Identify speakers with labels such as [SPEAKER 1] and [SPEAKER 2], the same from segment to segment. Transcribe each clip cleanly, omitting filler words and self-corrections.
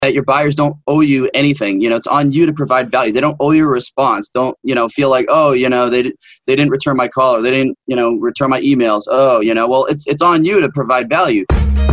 [SPEAKER 1] that your buyers don't owe you anything. It's on you to provide value. They don't owe you a response. Don't, feel like, oh, they didn't return my call, or they didn't, return my emails. Oh, well, it's on you to provide value.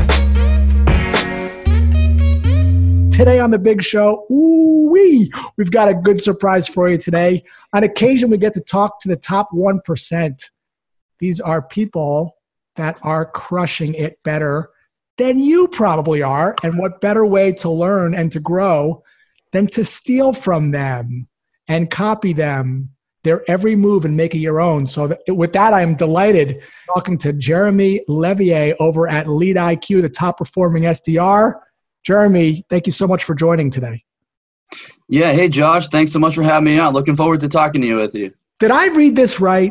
[SPEAKER 2] Today on The Big Show, we've got a good surprise for you today. On occasion, we get to talk to the top 1%. These are people that are crushing it better than you probably are. And what better way to learn and to grow than to steal from them and copy them, their every move, and make it your own. So with that, I am delighted talking to Jeremy Levier over at LeadIQ, the top performing SDR. Jeremy, thank you so much for joining today.
[SPEAKER 1] Yeah. Hey, Josh. Thanks so much for having me on. Looking forward to talking to you with you.
[SPEAKER 2] Did I read this right?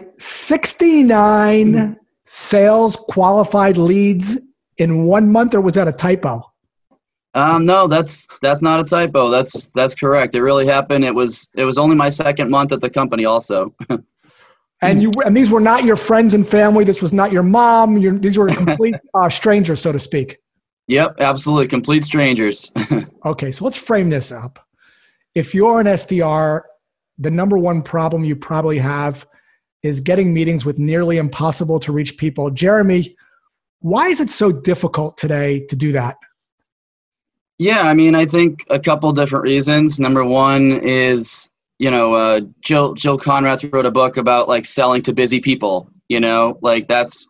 [SPEAKER 2] 69 sales qualified leads in 1 month, or was that a typo?
[SPEAKER 1] No, that's not a typo. That's correct. It really happened. It was only my second month at the company also.
[SPEAKER 2] And these were not your friends and family. This was not your mom. These were complete strangers, so to speak.
[SPEAKER 1] Yep, absolutely. Complete strangers.
[SPEAKER 2] Okay, so let's frame this up. If you're an SDR, the number one problem you probably have is getting meetings with nearly impossible to reach people. Jeremy, why is it so difficult today to do that?
[SPEAKER 1] Yeah, I think a couple different reasons. Number one is, Jill Conrath wrote a book about like selling to busy people, that's,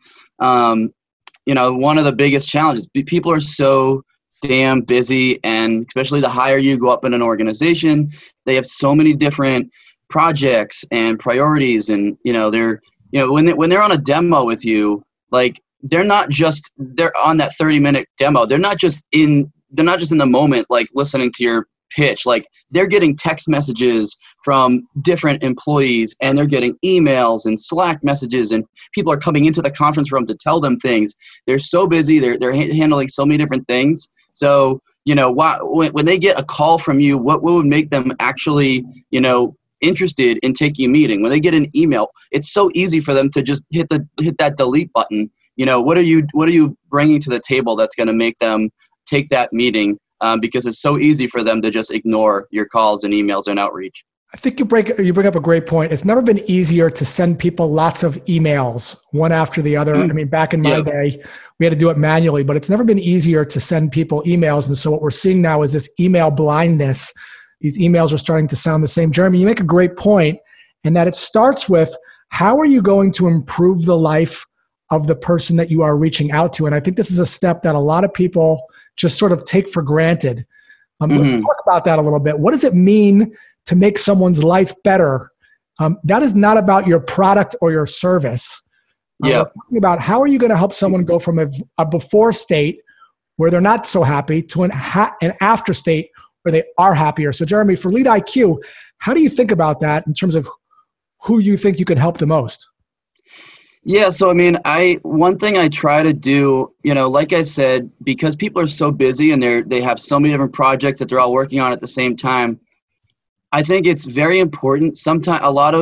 [SPEAKER 1] one of the biggest challenges. People are so damn busy, and especially the higher you go up in an organization, they have so many different projects and priorities. And, when they're on a demo with you, like they're on that 30-minute demo. They're not just in the moment, like listening to your pitch. Like they're getting text messages from different employees, and they're getting emails and Slack messages, and people are coming into the conference room to tell them things. They're so busy. They're handling so many different things. So, when they get a call from you, what would make them actually, interested in taking a meeting? When they get an email, it's so easy for them to just hit that delete button. What are you bringing to the table that's going to make them take that meeting? Because it's so easy for them to just ignore your calls and emails and outreach.
[SPEAKER 2] I think you bring up a great point. It's never been easier to send people lots of emails, one after the other. Back in my day, we had to do it manually, but it's never been easier to send people emails. And so what we're seeing now is this email blindness. These emails are starting to sound the same. Jeremy, you make a great point, and that it starts with, how are you going to improve the life of the person that you are reaching out to? And I think this is a step that a lot of people just sort of take for granted. Let's talk about that a little bit. What does it mean to make someone's life better? That is not about your product or your service. We're talking about how are you going to help someone go from a before state where they're not so happy to an after state where they are happier. So Jeremy, for LeadIQ, how do you think about that in terms of who you think you can help the most?
[SPEAKER 1] Yeah, so one thing I try to do, like I said, because people are so busy and they have so many different projects that they're all working on at the same time, I think it's very important. Sometimes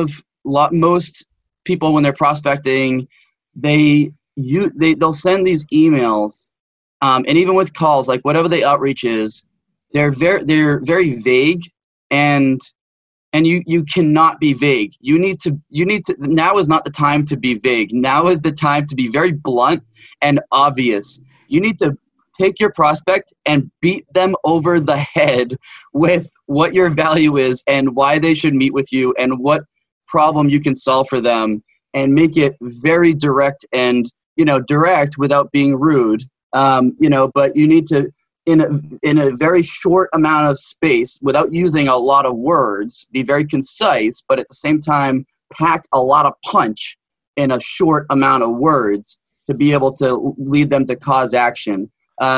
[SPEAKER 1] most people, when they're prospecting, they'll send these emails, and even with calls, like whatever the outreach is, they're very vague, and you cannot be vague. You need to, now is not the time to be vague. Now is the time to be very blunt and obvious. You need to take your prospect and beat them over the head with what your value is and why they should meet with you and what problem you can solve for them, and make it very direct and, direct without being rude. But you need to, in a very short amount of space, without using a lot of words, be very concise, but at the same time, pack a lot of punch in a short amount of words to be able to lead them to cause action.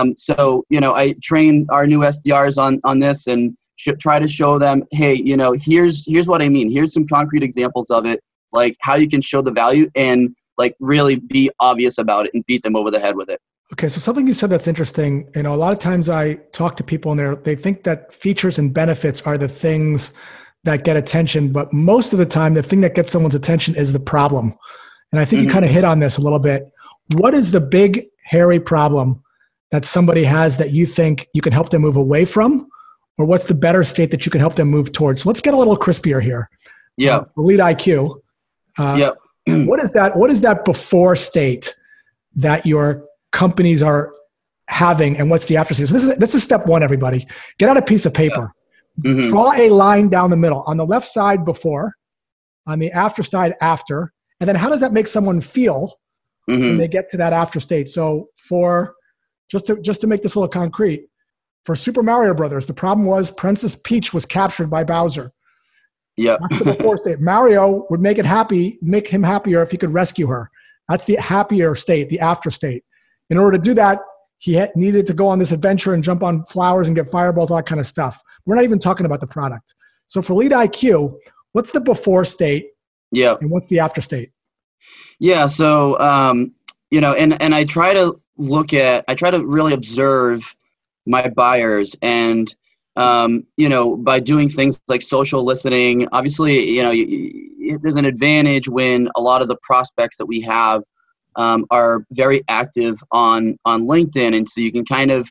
[SPEAKER 1] I train our new SDRs on this and try to show them, hey, here's what I mean. Here's some concrete examples of it, like how you can show the value and like really be obvious about it and beat them over the head with it.
[SPEAKER 2] Okay, so something you said that's interesting. A lot of times I talk to people and they think that features and benefits are the things that get attention, but most of the time, the thing that gets someone's attention is the problem. And I think you kind of hit on this a little bit. What is the big, hairy problem that somebody has that you think you can help them move away from or what's the better state that you can help them move towards? So let's get a little crispier here.
[SPEAKER 1] Yeah.
[SPEAKER 2] Lead IQ.
[SPEAKER 1] Yeah.
[SPEAKER 2] What is that before state that your companies are having, and what's the after state? So this is step one, everybody. Get out a piece of paper.
[SPEAKER 1] Yeah. Mm-hmm.
[SPEAKER 2] Draw a line down the middle. On the left side, before. On the after side, after. And then how does that make someone feel when they get to that after state? So for just to make this a little concrete, for Super Mario Brothers, the problem was Princess Peach was captured by Bowser.
[SPEAKER 1] Yeah.
[SPEAKER 2] That's the before state. Mario would make him happier if he could rescue her. That's the happier state, the after state. In order to do that, he needed to go on this adventure and jump on flowers and get fireballs, all that kind of stuff. We're not even talking about the product. So for Lead IQ, what's the before state?
[SPEAKER 1] Yeah.
[SPEAKER 2] And what's the after state?
[SPEAKER 1] Yeah. So, and I try to really observe my buyers, and, by doing things like social listening. Obviously, there's an advantage when a lot of the prospects that we have are very active on LinkedIn. And so you can kind of,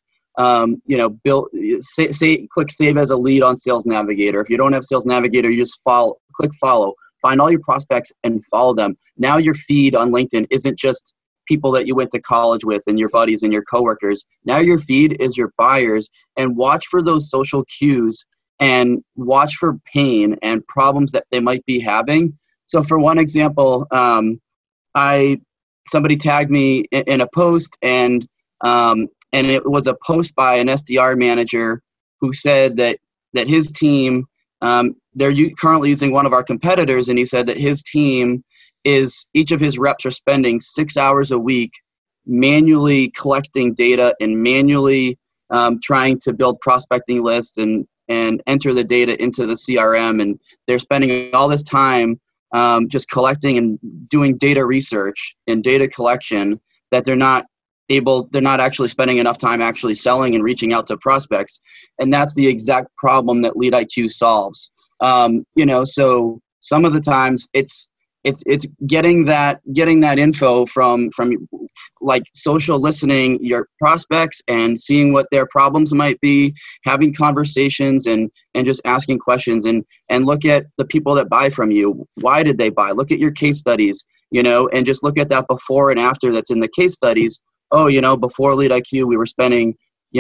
[SPEAKER 1] click save as a lead on Sales Navigator. If you don't have Sales Navigator, you just click follow, find all your prospects and follow them. Now your feed on LinkedIn isn't just people that you went to college with and your buddies and your coworkers. Now your feed is your buyers, and watch for those social cues and watch for pain and problems that they might be having. So for one example, somebody tagged me in a post, and it was a post by an SDR manager who said that his team, they're currently using one of our competitors, and he said that his team each of his reps are spending 6 hours a week manually collecting data and manually trying to build prospecting lists and enter the data into the CRM. And they're spending all this time just collecting and doing data research and data collection that they're not actually spending enough time actually selling and reaching out to prospects. And that's the exact problem that Lead IQ solves. So some of the times it's getting that info from like social listening your prospects and seeing what their problems might be, having conversations and just asking questions, and look at the people that buy from you. Why did they buy? Look at your case studies, and just look at that before and after that's in the case studies. Oh, before Lead IQ, we were spending,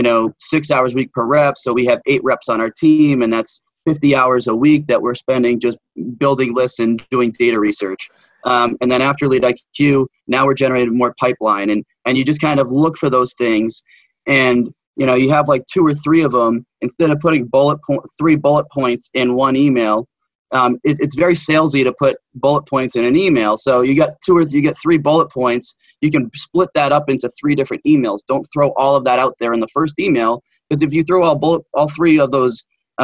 [SPEAKER 1] 6 hours a week per rep. So we have 8 reps on our team, and that's 50 hours a week that we're spending just building lists and doing data research. And then after Lead IQ, now we're generating more pipeline, and you just kind of look for those things. And, you have like 2 or 3 of them. Instead of putting 3 bullet points in one email, it's very salesy to put bullet points in an email. So you get 3 bullet points. You can split that up into 3 different emails. Don't throw all of that out there in the first email, because if you throw all 3 of those,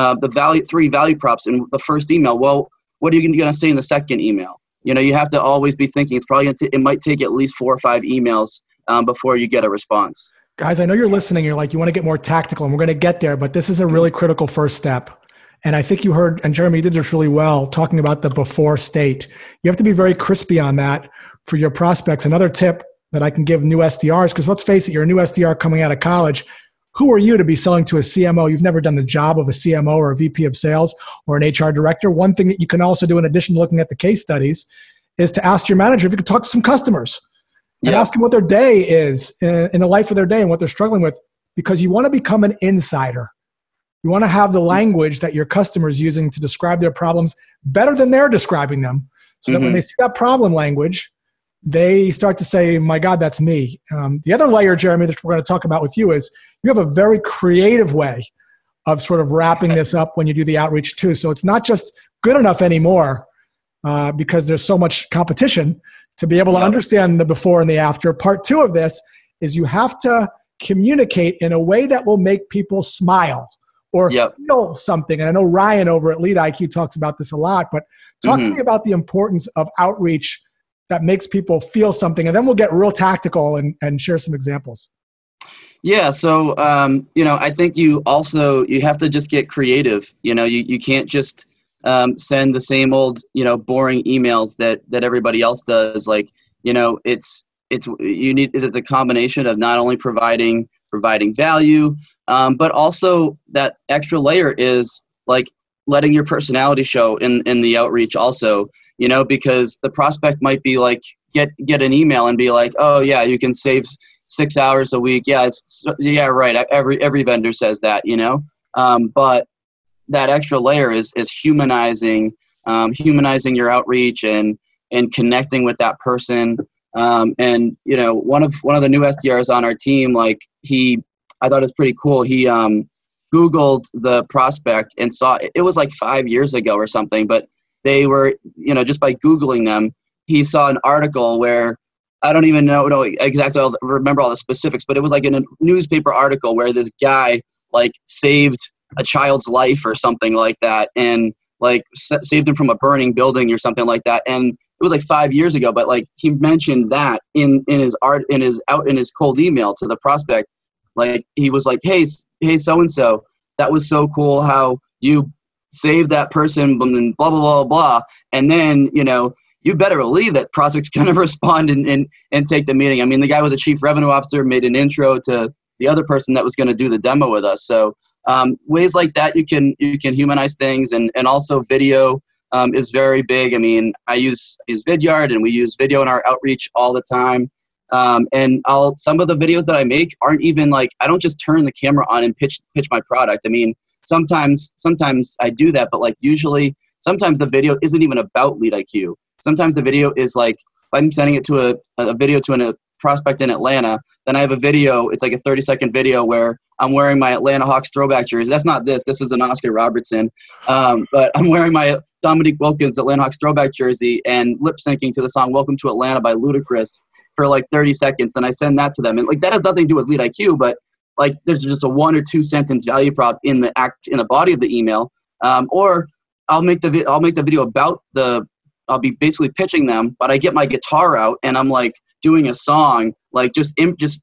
[SPEAKER 1] the 3 value props in the first email, well, what are you going to say in the second email? You have to always be thinking it might take at least 4 or 5 emails before you get a response.
[SPEAKER 2] Guys, I know you're listening. You're like, you want to get more tactical, and we're going to get there, but this is a really critical first step. And I think you heard, and Jeremy, you did this really well, talking about the before state. You have to be very crispy on that for your prospects. Another tip that I can give new SDRs, because let's face it, you're a new SDR coming out of college. Who are you to be selling to a CMO? You've never done the job of a CMO or a VP of sales or an HR director. One thing that you can also do, in addition to looking at the case studies, is to ask your manager if you could talk to some customers and ask them what their day is in the life of their day and what they're struggling with, because you want to become an insider. You want to have the language that your customer's using to describe their problems better than they're describing them, so that when they see that problem language, they start to say, my God, that's me. The other layer, Jeremy, that we're going to talk about with you is you have a very creative way of sort of wrapping this up when you do the outreach too. So it's not just good enough anymore because there's so much competition to be able to understand the before and the after. Part 2 of this is you have to communicate in a way that will make people smile or feel something. And I know Ryan over at Lead IQ talks about this a lot, but talk to me about the importance of outreach that makes people feel something. And then we'll get real tactical and share some examples.
[SPEAKER 1] Yeah. So, I think you have to just get creative. You can't just send the same old, boring emails that everybody else does. Like, it's a combination of not only providing value, But also that extra layer is like letting your personality show in the outreach also, you know, because the prospect might be like, get an email and be like, oh yeah, you can save 6 hours a week. Yeah, yeah, right. Every vendor says that, you know, but that extra layer is humanizing, humanizing your outreach and connecting with that person. And you know, one of the new SDRs on our team, like I thought it was pretty cool. He Googled the prospect and saw it was like 5 years ago or something, but they were, you know, just by Googling them, he saw an article where I don't even know exactly, remember all the specifics, but it was like in a newspaper article where this guy like saved a child's life or something like that, and like saved him from a burning building or something like that. And it was like 5 years ago, but like he mentioned that in his cold email to the prospect. Like he was like, hey, so-and-so, that was so cool how you saved that person, and blah, blah, blah, blah. And then, you know, you better believe that prospect's going to respond and take the meeting. I mean, the guy was a chief revenue officer, made an intro to the other person that was going to do the demo with us. So ways like that, you can humanize things, and also video is very big. I mean, I use Vidyard, and we use video in our outreach all the time. And some of the videos that I make aren't even like, I don't just turn the camera on and pitch my product. I mean, sometimes I do that, but like usually, sometimes the video isn't even about LeadIQ. Sometimes the video is like, if I'm sending it to a video to a prospect in Atlanta, then I have a video, it's like a 30-second video where I'm wearing my Atlanta Hawks throwback jersey. That's not this is an Oscar Robertson. But I'm wearing my Dominique Wilkins Atlanta Hawks throwback jersey and lip syncing to the song Welcome to Atlanta by Ludacris for like 30 seconds. And I send that to them. And like, that has nothing to do with LeadIQ, but like there's just a 1 or 2 sentence value prop in the body of the email. Or I'll make the video about I'll be basically pitching them, but I get my guitar out and I'm like doing a song, like just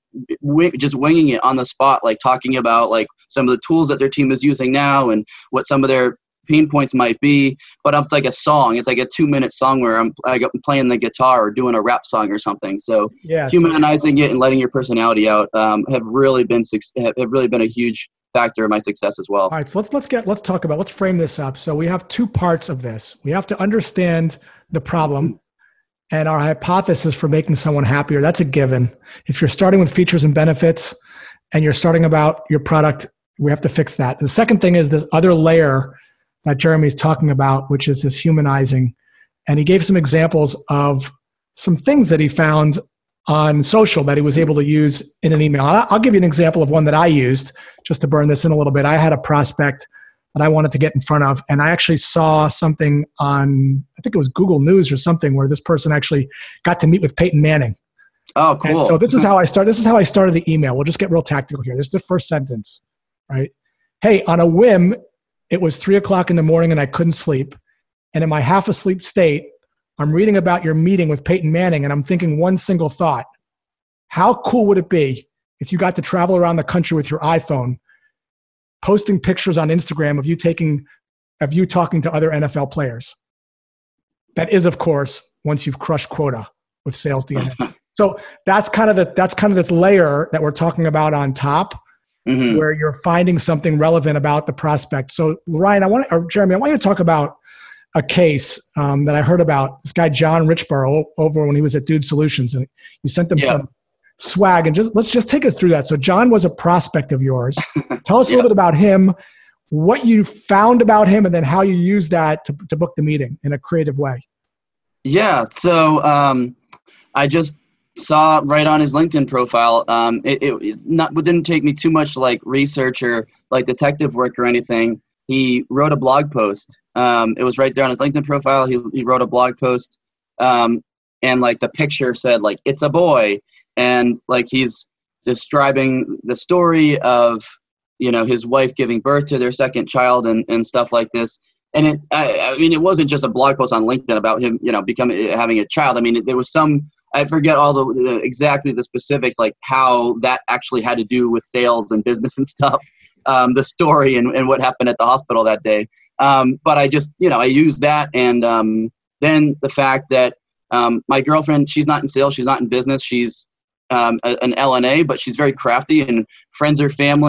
[SPEAKER 1] winging it on the spot, like talking about like some of the tools that their team is using now and what some of their pain points might be. But it's like a song. It's like a 2-minute song where I'm playing the guitar or doing a rap song or something. So humanizing it and letting your personality out have really been a huge factor in my success as well.
[SPEAKER 2] All right, so let's frame this up. So we have 2 parts of this. We have to understand the problem and our hypothesis for making someone happier. That's a given. If you're starting with features and benefits and you're starting about your product, we have to fix that. The second thing is this other layer that Jeremy's talking about, which is this humanizing. And he gave some examples of some things that he found on social that he was able to use in an email. I'll give you an example of one that I used just to burn this in a little bit. I had a prospect that I wanted to get in front of, and I actually saw something on, I think it was Google News or something, where this person actually got to meet with Peyton Manning.
[SPEAKER 1] Oh, cool.
[SPEAKER 2] And so this is how I started the email. We'll just get real tactical here. This is the first sentence, right? Hey, on a whim, it was 3:00 in the morning and I couldn't sleep. And in my half asleep state, I'm reading about your meeting with Peyton Manning, and I'm thinking one single thought. How cool would it be if you got to travel around the country with your iPhone, posting pictures on Instagram of you talking to other NFL players? That is, of course, once you've crushed quota with sales DNA. So that's kind of this layer that we're talking about on top, where you're finding something relevant about the prospect. So Ryan, Jeremy, I want you to talk about a case that I heard about. This guy, John Richborough, over when he was at Dude Solutions, and you sent them some swag, and let's just take us through that. So John was a prospect of yours. Tell us a little bit about him, what you found about him, and then how you used that to book the meeting in a creative way.
[SPEAKER 1] Yeah. So I just saw right on his LinkedIn profile. It didn't take me too much like research or like detective work or anything. He wrote a blog post. It was right there on his LinkedIn profile. He wrote a blog post, and like the picture said like, it's a boy. And like he's describing the story of, you know, his wife giving birth to their second child and stuff like this. And I mean, it wasn't just a blog post on LinkedIn about him, you know, having a child. I mean, there was I forget all exactly the specifics, like how that actually had to do with sales and business and stuff, the story and what happened at the hospital that day. But I just, you know, I used that. And then the fact that my girlfriend, she's not in sales, she's not in business, she's an LNA, but she's very crafty and friends her family.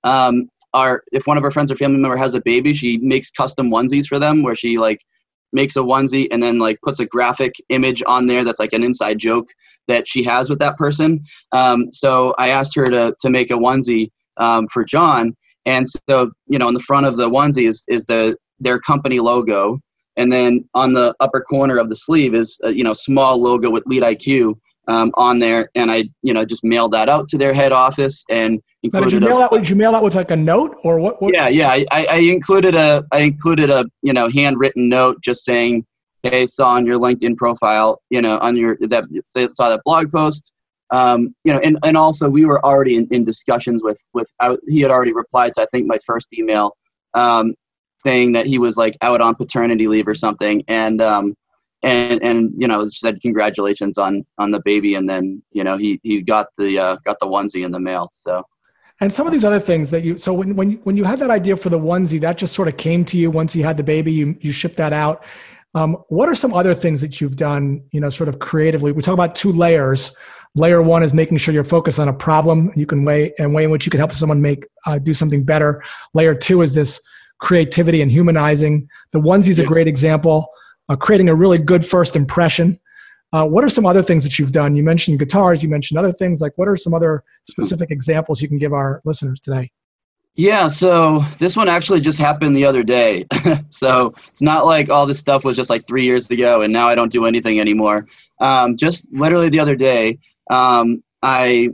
[SPEAKER 1] if one of her friends or family member has a baby, she makes custom onesies for them, where she like makes a onesie and then like puts a graphic image on there that's like an inside joke that she has with that person. So I asked her to make a onesie for John. And so, you know, on the front of the onesie is their company logo. And then on the upper corner of the sleeve is a, you know, small logo with Lead IQ on there. And I, you know, just mailed that out to their head office and included.
[SPEAKER 2] Did you mail that with like a note or what?
[SPEAKER 1] Yeah. I included a you know, handwritten note just saying, hey, saw on your LinkedIn profile, you know, on your saw that blog post. You know, and also we were already in discussions with he had already replied to, I think, my first email, saying that he was like out on paternity leave or something. And you know, said congratulations on the baby. And then, you know, he got the onesie in the mail. So.
[SPEAKER 2] And some of these other things that so when you had that idea for the onesie, that just sort of came to you once you had the baby, you shipped that out. What are some other things that you've done, you know, sort of creatively? We talk about 2 layers. Layer 1 is making sure you're focused on a problem you can way in which you can help someone do something better. Layer 2 is this creativity and humanizing. The onesie is a great example, creating a really good first impression. What are some other things that you've done? You mentioned guitars, you mentioned other things. Like, what are some other specific examples you can give our listeners today?
[SPEAKER 1] Yeah, so this one actually just happened the other day. So it's not like all this stuff was just like 3 years ago and now I don't do anything anymore. Just literally the other day, I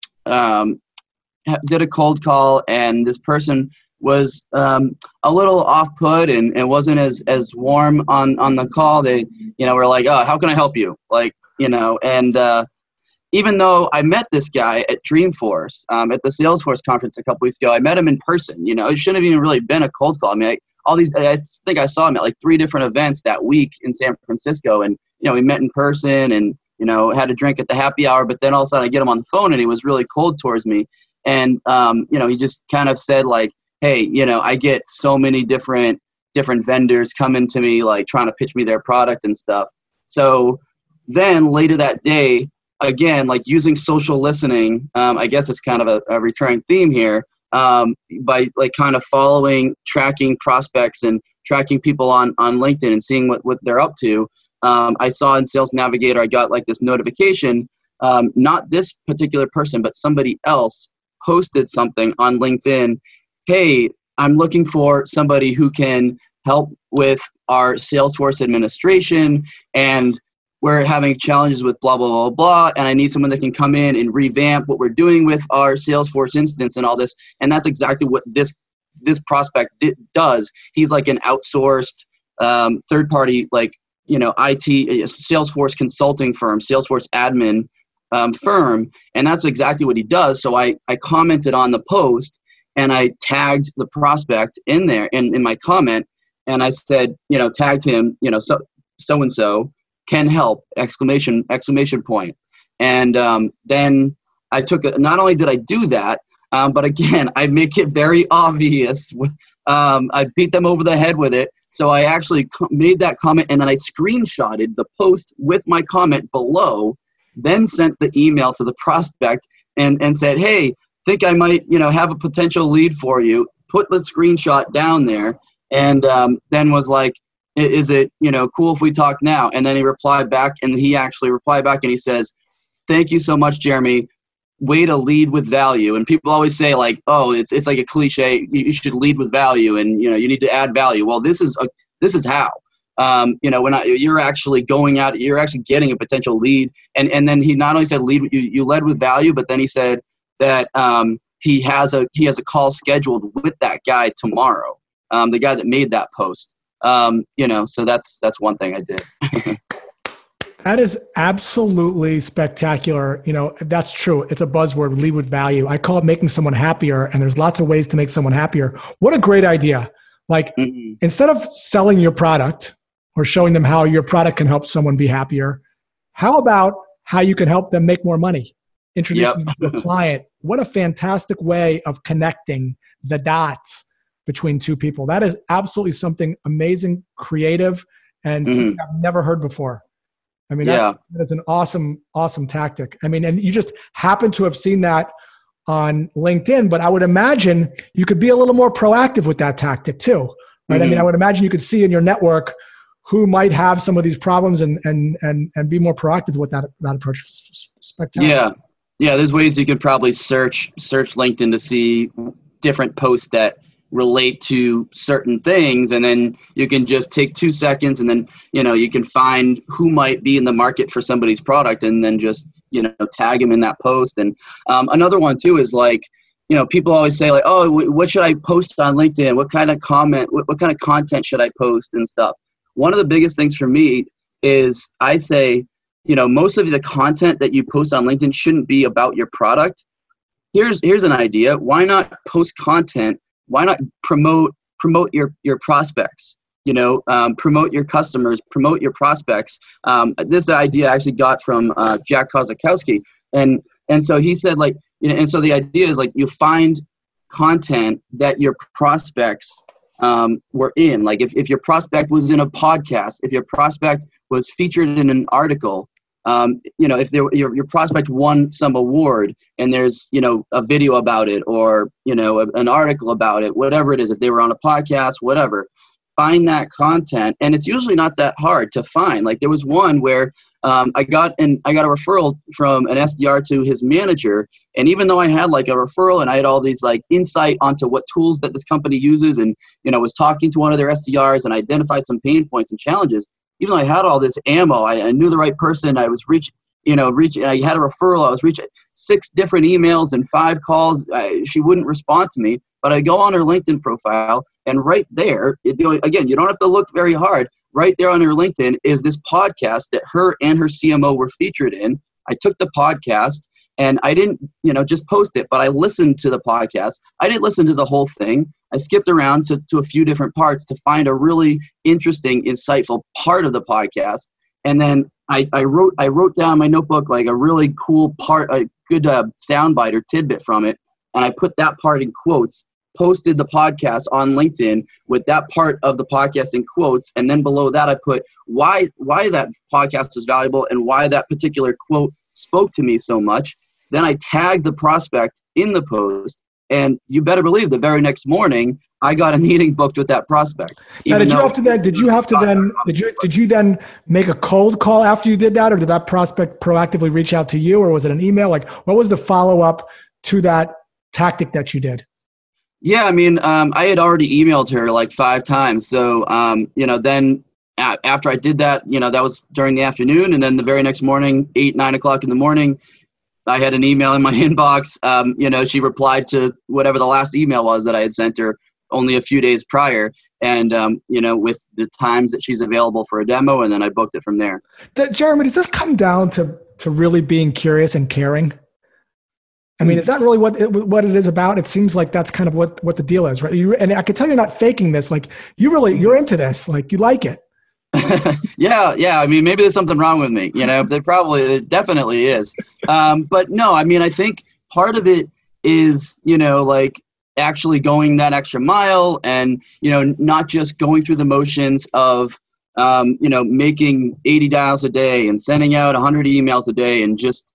[SPEAKER 1] did a cold call, and this person was a little off-put and wasn't as warm on the call. They, you know, were like, oh, how can I help you? Like, you know, and even though I met this guy at Dreamforce, at the Salesforce conference a couple weeks ago, I met him in person. You know, it shouldn't have even really been a cold call. I mean, I think I saw him at like 3 different events that week in San Francisco, and, you know, we met in person and, you know, had a drink at the happy hour, but then all of a sudden I get him on the phone and he was really cold towards me. And, you know, he just kind of said like, hey, you know, I get so many different vendors coming to me, like trying to pitch me their product and stuff. So then later that day, again, like using social listening, I guess it's kind of a recurring theme here, by like kind of tracking prospects and tracking people on LinkedIn and seeing what they're up to. I saw in Sales Navigator, I got like this notification, not this particular person, but somebody else posted something on LinkedIn. Hey, I'm looking for somebody who can help with our Salesforce administration, and we're having challenges with blah, blah, blah, blah, and I need someone that can come in and revamp what we're doing with our Salesforce instance and all this. And that's exactly what this prospect does. He's like an outsourced third-party, like, you know, IT, Salesforce consulting firm, Salesforce admin firm, and that's exactly what he does. So I commented on the post, and I tagged the prospect in there in my comment, and I said, you know, tagged him, you know, so-and-so can help, exclamation point. And then I not only did I do that, but again, I make it very obvious. I beat them over the head with it. So I actually made that comment, and then I screenshotted the post with my comment below, then sent the email to the prospect and said, hey, think I might, you know, have a potential lead for you. Put the screenshot down there, and then was like, is it, you know, cool if we talk now? And then he replied back, and he actually replied back, and he says, thank you so much, Jeremy. Way to lead with value. And people always say like, oh, it's like a cliche. You should lead with value, and, you know, you need to add value. Well, this is how, you know, you're actually going out, you're actually getting a potential lead. And then he not only said lead, you led with value, but then he said that he has a call scheduled with that guy tomorrow. The guy that made that post. You know, so that's one thing I did.
[SPEAKER 2] That is absolutely spectacular. You know, that's true. It's a buzzword, lead with value. I call it making someone happier, and there's lots of ways to make someone happier. What a great idea. Like, instead of selling your product or showing them how your product can help someone be happier, how about how you can help them make more money? Introducing them to a client. What a fantastic way of connecting the dots between two people. That is absolutely something amazing, creative, and something I've never heard before. I mean, that's an awesome, awesome tactic. I mean, and you just happen to have seen that on LinkedIn, but I would imagine you could be a little more proactive with that tactic too, right? I mean, I would imagine you could see in your network who might have some of these problems and be more proactive with that approach. Spectacular.
[SPEAKER 1] Yeah. There's ways you could probably search LinkedIn to see different posts that relate to certain things, and then you can just take 2 seconds, and then you can find who might be in the market for somebody's product, and then just tag them in that post. And another one too is like, people always say like, oh, what should I post on LinkedIn? What kind of what kind of content should I post and stuff? One of the biggest things for me is I say, most of the content that you post on LinkedIn shouldn't be about your product. Here's an idea. Why not post content? Why not promote your prospects? Promote your customers, promote your prospects. This idea I actually got from Jack Kozakowski, and so he said like, and so the idea is like you find content that your prospects were in. Like if your prospect was in a podcast, if your prospect was featured in an article, if your prospect won some award and there's, a video about it or, an article about it, whatever it is, if they were on a podcast, whatever, find that content. And it's usually not that hard to find. Like there was one where I got a referral from an SDR to his manager. And even though I had like a referral and I had all these like insight onto what tools that this company uses and, was talking to one of their SDRs and identified some pain points and challenges, even though I had all this ammo, I knew the right person. I was reaching, I had a referral. I was reaching 6 different emails and 5 calls. She wouldn't respond to me, but I go on her LinkedIn profile, and right there, again, you don't have to look very hard. Right there on her LinkedIn is this podcast that her and her CMO were featured in. I took the podcast and I didn't, just post it, but I listened to the podcast. I didn't listen to the whole thing. I skipped around to a few different parts to find a really interesting, insightful part of the podcast. And then I wrote down in my notebook like a really cool part, a good soundbite or tidbit from it. And I put that part in quotes, posted the podcast on LinkedIn with that part of the podcast in quotes. And then below that, I put why that podcast was valuable and why that particular quote spoke to me so much. Then I tagged the prospect in the post, and you better believe the very next morning I got a meeting booked with that prospect.
[SPEAKER 2] Now, did you then make a cold call after you did that, or did that prospect proactively reach out to you, or was it an email? Like, what was the follow-up to that tactic that you did?
[SPEAKER 1] Yeah, I mean, I had already emailed her like 5 times. So, then after I did that, that was during the afternoon. And then the very next morning, 8, 9 o'clock in the morning, I had an email in my inbox. She replied to whatever the last email was that I had sent her only a few days prior. And, with the times that she's available for a demo, and then I booked it from there.
[SPEAKER 2] Jeremy, does this come down to really being curious and caring? I mean, is that really what it is about? It seems like that's kind of what the deal is, right? And I can tell you're not faking this. Like you're into this, like you like it.
[SPEAKER 1] Yeah. I mean, maybe there's something wrong with me, there definitely is. But no, I mean, I think part of it is, like actually going that extra mile and, not just going through the motions of, making 80 dials a day and sending out 100 emails a day and just,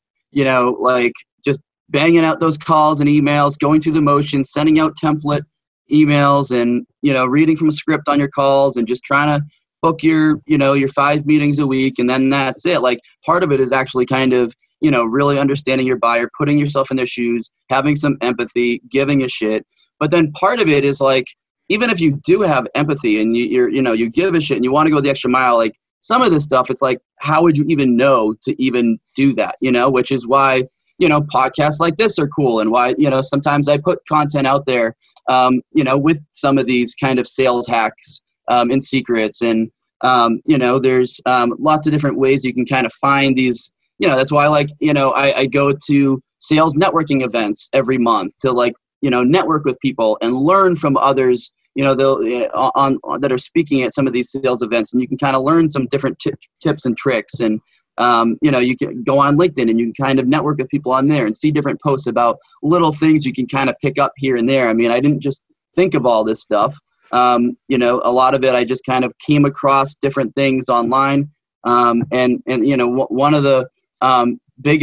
[SPEAKER 1] just banging out those calls and emails, going through the motions, sending out template emails and, reading from a script on your calls and just trying to book your 5 meetings a week. And then that's it. Like part of it is actually kind of, really understanding your buyer, putting yourself in their shoes, having some empathy, giving a shit. But then part of it is like, even if you do have empathy and you give a shit and you want to go the extra mile, like some of this stuff, it's like, how would you even know to even do that? Which is why, podcasts like this are cool, and why, sometimes I put content out there, with some of these kind of sales hacks and secrets. And, there's lots of different ways you can kind of find these, that's why I go to sales networking events every month to network with people and learn from others, that are speaking at some of these sales events. And you can kind of learn some different tips and tricks. And, you can go on LinkedIn and you can kind of network with people on there and see different posts about little things you can kind of pick up here and there. I mean, I didn't just think of all this stuff. A lot of it, I just kind of came across different things online. And one of the biggest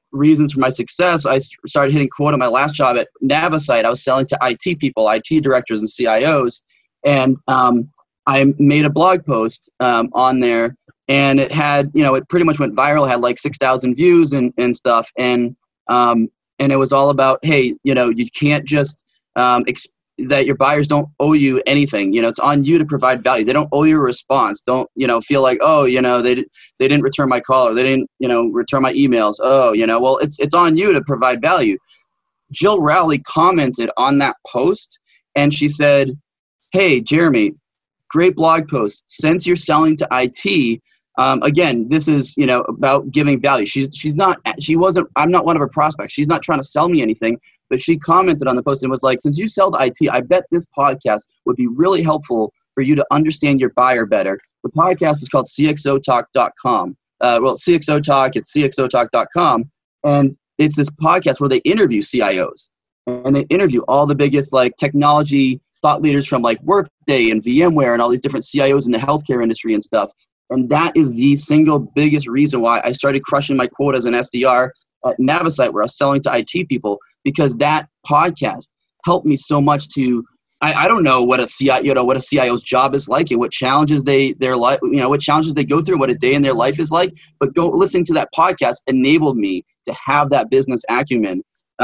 [SPEAKER 1] reasons for my success, I started hitting quota. My last job at Navisite, I was selling to IT people, IT directors and CIOs. And I made a blog post on there, and it had, it pretty much went viral. It had like 6,000 views and stuff. And it was all about, hey, you can't just that your buyers don't owe you anything. It's on you to provide value. They don't owe you a response. Don't, feel like, oh, they didn't return my call, or they didn't, return my emails. Oh, well, it's on you to provide value. Jill Rowley commented on that post, and she said, hey, Jeremy, great blog post. Since you're selling to IT, again, this is, about giving value. I'm not one of her prospects. She's not trying to sell me anything, but she commented on the post and was like, since you sell to IT, I bet this podcast would be really helpful for you to understand your buyer better. The podcast is called CXOTalk.com. CXO Talk, it's CXOTalk.com. And it's this podcast where they interview CIOs, and they interview all the biggest technology thought leaders from Workday and VMware and all these different CIOs in the healthcare industry and stuff. And that is the single biggest reason why I started crushing my quota as an SDR at Navisite, where I was selling to IT people, because that podcast helped me so much to, I don't know what a CIO, what a CIO's job is like, and what challenges what challenges they go through, what a day in their life is like. But listening to that podcast enabled me to have that business acumen.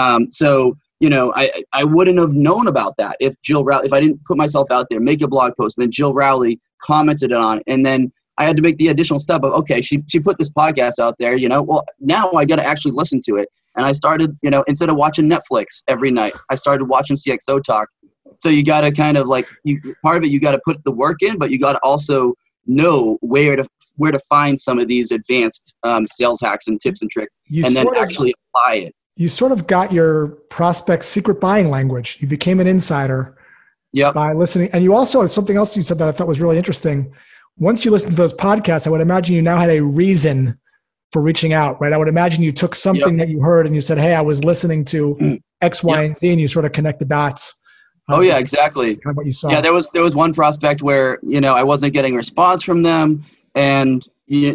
[SPEAKER 1] I wouldn't have known about that if I didn't put myself out there, make a blog post, and then Jill Rowley commented on it. And then I had to make the additional step of, okay, she put this podcast out there, well, now I got to actually listen to it. And I started, instead of watching Netflix every night, I started watching CXO Talk. So you got to kind of part of it, you got to put the work in, but you got to also know where to find some of these advanced sales hacks and tips and tricks, and then actually apply it.
[SPEAKER 2] You sort of got your prospect's secret buying language. You became an insider by listening. And you also, something else you said that I thought was really interesting. Once you listened to those podcasts, I would imagine you now had a reason for reaching out, right? I would imagine you took something that you heard and you said, hey, I was listening to X, Y, and Z, and you sort of connect the dots.
[SPEAKER 1] Oh yeah, exactly.
[SPEAKER 2] Kind of what you saw.
[SPEAKER 1] Yeah, there was one prospect where, I wasn't getting a response from them. And,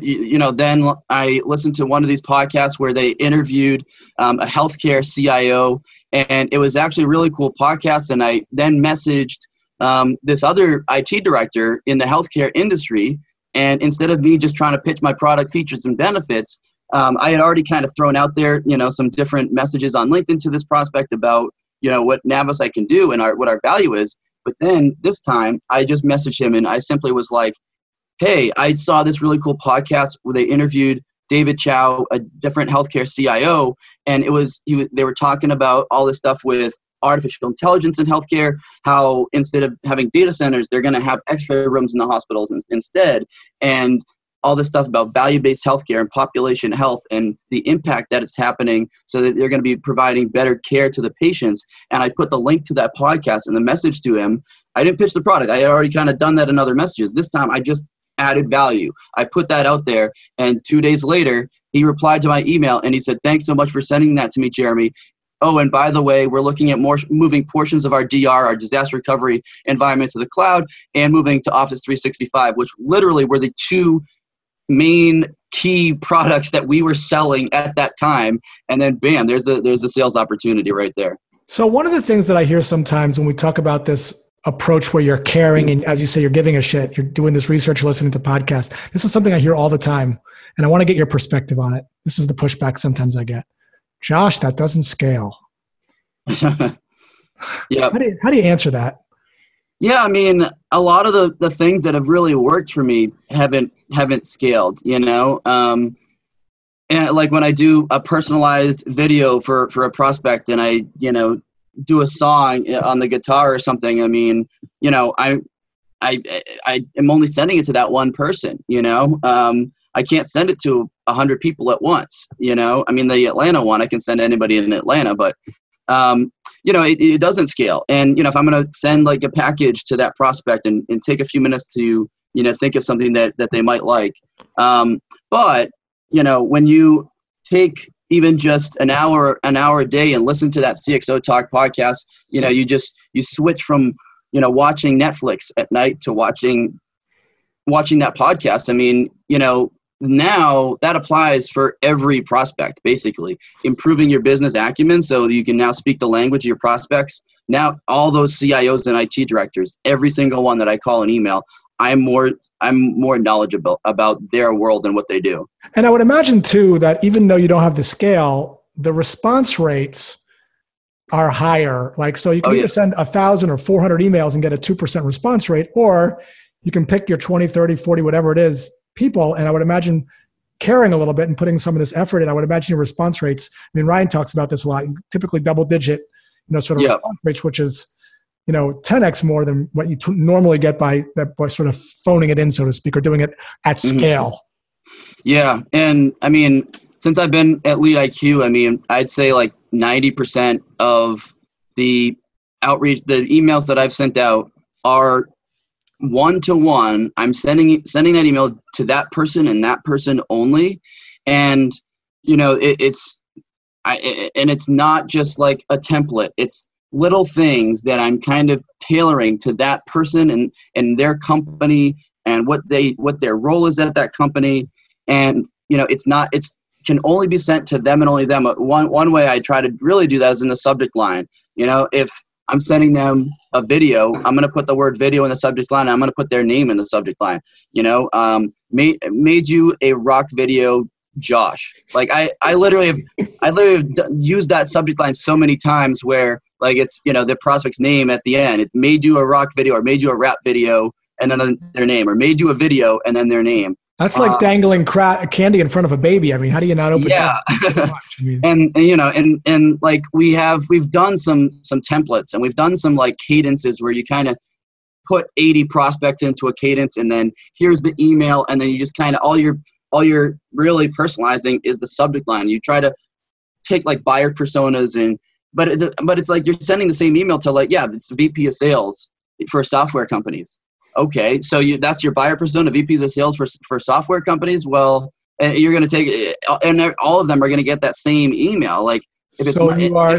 [SPEAKER 1] then I listened to one of these podcasts where they interviewed a healthcare CIO, and it was actually a really cool podcast. And I then messaged this other IT director in the healthcare industry. And instead of me just trying to pitch my product features and benefits, I had already kind of thrown out there, some different messages on LinkedIn to this prospect about, what Navisite can do and what our value is. But then this time I just messaged him, and I simply was like, hey, I saw this really cool podcast where they interviewed David Chow, a different healthcare CIO. And they were talking about all this stuff with artificial intelligence in healthcare, how instead of having data centers, they're going to have X-ray rooms in the hospitals instead. And all this stuff about value-based healthcare and population health and the impact that it's happening, so that they're going to be providing better care to the patients. And I put the link to that podcast and the message to him. I didn't pitch the product. I had already kind of done that in other messages. This time I just added value. I put that out there, and 2 days later, he replied to my email and he said, thanks so much for sending that to me, Jeremy. Oh, and by the way, we're looking at moving portions of our DR, our disaster recovery environment, to the cloud, and moving to Office 365, which literally were the two main key products that we were selling at that time. And then bam, there's a sales opportunity right there.
[SPEAKER 2] So one of the things that I hear sometimes when we talk about this approach where you're caring and, as you say, you're giving a shit, you're doing this research, listening to podcasts. This is something I hear all the time, and I want to get your perspective on it. This is the pushback sometimes I get. Josh, that doesn't scale.
[SPEAKER 1] Yeah.
[SPEAKER 2] How do you answer that?
[SPEAKER 1] Yeah, I mean, a lot of the things that have really worked for me haven't scaled, and like when I do a personalized video for a prospect and I, do a song on the guitar or something, I mean, I am only sending it to that one person, I can't send it to 100 people at once, I mean, the Atlanta one, I can send anybody in Atlanta, but, it doesn't scale. And, if I'm going to send like a package to that prospect and take a few minutes to, think of something that they might like. But, when you take even just an hour a day and listen to that CXO Talk podcast, you switch from, watching Netflix at night to watching that podcast. I mean, now that applies for every prospect, basically improving your business acumen so you can now speak the language of your prospects. Now, all those CIOs and IT directors, every single one that I call an email, I'm more knowledgeable about their world and what they do.
[SPEAKER 2] And I would imagine too that even though you don't have the scale, the response rates are higher. Like, so you can either send 1,000 or 400 emails and get a 2% response rate, or you can pick your 20, 30, 40, whatever it is, people. And I would imagine caring a little bit and putting some of this effort in, I would imagine your response rates. I mean, Ryan talks about this a lot, typically double digit, sort of response rates, which is, 10x more than what you normally get by sort of phoning it in, so to speak, or doing it at scale.
[SPEAKER 1] Yeah. And I mean, since I've been at Lead IQ, I mean, I'd say like 90% of the outreach, the emails that I've sent out are one-to-one. I'm sending that email to that person and that person only. And, it's not just like a template. It's little things that I'm kind of tailoring to that person and their company and what their role is at that company. And, it's can only be sent to them and only them. One way I try to really do that is in the subject line. If I'm sending them a video, I'm going to put the word video in the subject line. I'm going to put their name in the subject line. Made you a rock video, Josh. Like I literally have used that subject line so many times where like it's, the prospect's name at the end. It made you a rock video or made you a rap video and then their name, or made you a video and then their name.
[SPEAKER 2] That's like dangling candy in front of a baby. I mean, how do you not open it?
[SPEAKER 1] Yeah. And like we've done some templates, and we've done some like cadences where you kind of put 80 prospects into a cadence, and then here's the email, and then you just kind of all you're really personalizing is the subject line. You try to take like buyer personas but it's like you're sending the same email to like, it's VP of sales for software companies. Okay, so that's your buyer persona, VPs of sales for software companies. Well, you're going to take it, and all of them are going to get that same email. Like, our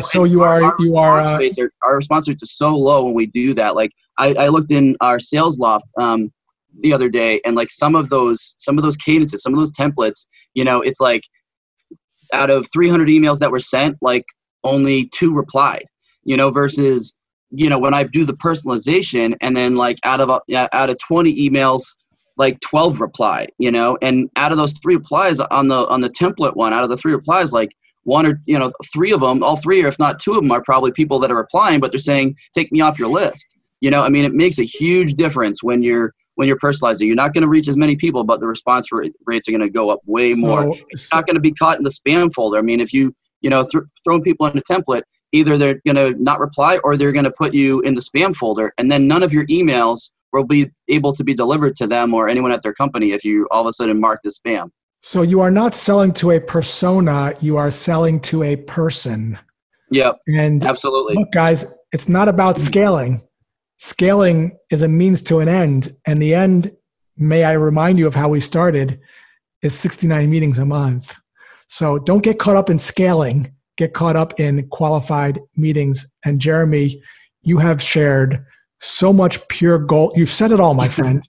[SPEAKER 1] response rates are so low when we do that. Like, I looked in our sales loft the other day, and like some of those cadences, some of those templates, it's like out of 300 emails that were sent, like only 2 replied. Versus. When I do the personalization, and then like out of 20 emails, like 12 reply, and out of those 3 replies on the template one, out of the 3 replies, like 1 or 3 of them, all 3, or if not 2 of them, are probably people that are replying, but they're saying, take me off your list. I mean, it makes a huge difference when you're personalizing. You're not going to reach as many people, but the response rates are going to go up way more. It's not going to be caught in the spam folder. I mean, if you throwing people in a template, either they're going to not reply or they're going to put you in the spam folder, and then none of your emails will be able to be delivered to them or anyone at their company if you all of a sudden mark as spam.
[SPEAKER 2] So you are not selling to a persona, you are selling to a person.
[SPEAKER 1] Yep.
[SPEAKER 2] And
[SPEAKER 1] absolutely.
[SPEAKER 2] Look, guys, it's not about scaling. Scaling is a means to an end, and the end, may I remind you of how we started, is 69 meetings a month. So don't get caught up in scaling. Get caught up in qualified meetings. And Jeremy, you have shared so much pure gold. You've said it all, my friend.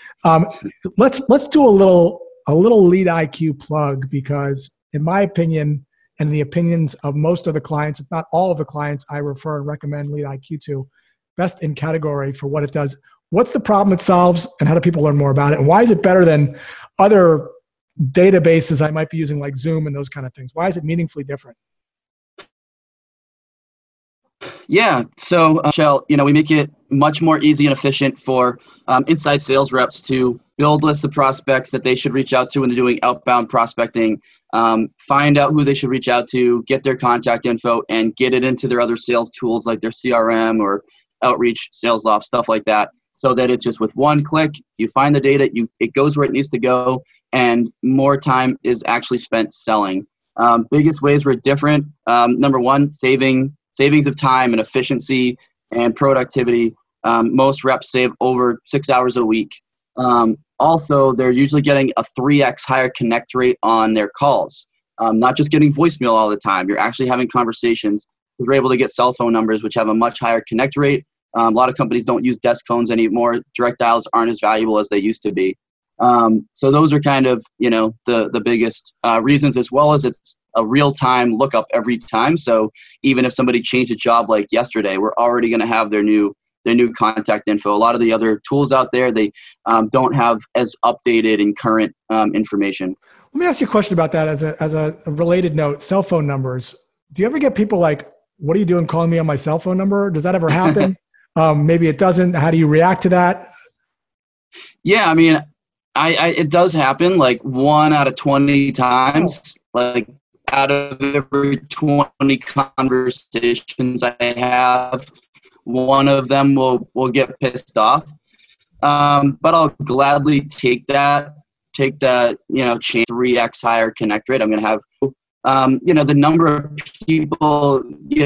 [SPEAKER 2] Let's do a little Lead IQ plug, because in my opinion, and the opinions of most of the clients, if not all of the clients I refer and recommend Lead IQ to, best in category for what it does. What's the problem it solves, and how do people learn more about it? And why is it better than other databases I might be using like Zoom and those kind of things? Why is it meaningfully different?
[SPEAKER 1] Yeah. So, Michelle, we make it much more easy and efficient for inside sales reps to build lists of prospects that they should reach out to when they're doing outbound prospecting, find out who they should reach out to, get their contact info, and get it into their other sales tools like their CRM or Outreach, Sales Loft, stuff like that, so that it's just with one click, you find the data, it goes where it needs to go, and more time is actually spent selling. Biggest ways we're different. Number one, savings of time and efficiency and productivity. Most reps save over 6 hours a week. Also, they're usually getting a 3x higher connect rate on their calls. Not just getting voicemail all the time. You're actually having conversations. We're able to get cell phone numbers, which have a much higher connect rate. A lot of companies don't use desk phones anymore. Direct dials aren't as valuable as they used to be. So those are kind of, the biggest reasons, as well as it's a real-time lookup every time. So even if somebody changed a job like yesterday, we're already going to have their new contact info. A lot of the other tools out there, they don't have as updated and current information.
[SPEAKER 2] Let me ask you a question about that as a related note, cell phone numbers. Do you ever get people like, what are you doing calling me on my cell phone number? Does that ever happen? Maybe it doesn't. How do you react to that?
[SPEAKER 1] Yeah, I mean, it does happen like 1 out of 20 times. Like out of every 20 conversations I have, one of them will get pissed off. But I'll gladly take that, change 3x higher connect rate. I'm going to have, the number of people,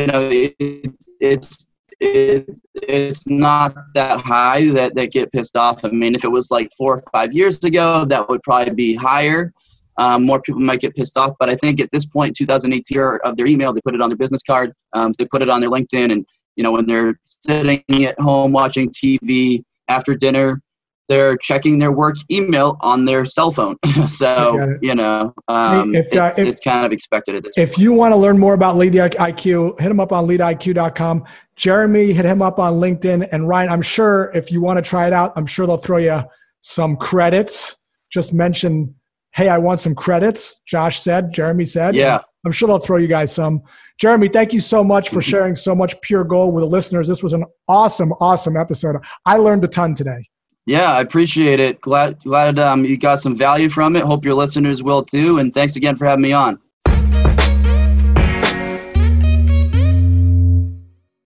[SPEAKER 1] it's not that high that get pissed off. I mean, if it was like 4 or 5 years ago, that would probably be higher. More people might get pissed off. But I think at this point, 2018 of their email, they put it on their business card. They put it on their LinkedIn. And, when they're sitting at home watching TV after dinner, they're checking their work email on their cell phone. So, it's kind of expected at this point.
[SPEAKER 2] If you want to learn more about LeadIQ, hit them up on leadiq.com. Jeremy, hit him up on LinkedIn. And Ryan, I'm sure if you want to try it out, I'm sure they'll throw you some credits. Just mention, hey, I want some credits. Jeremy said.
[SPEAKER 1] Yeah.
[SPEAKER 2] I'm sure they'll throw you guys some. Jeremy, thank you so much for sharing so much pure gold with the listeners. This was an awesome, awesome episode. I learned a ton today.
[SPEAKER 1] Yeah, I appreciate it. Glad you got some value from it. Hope your listeners will too. And thanks again for having me on.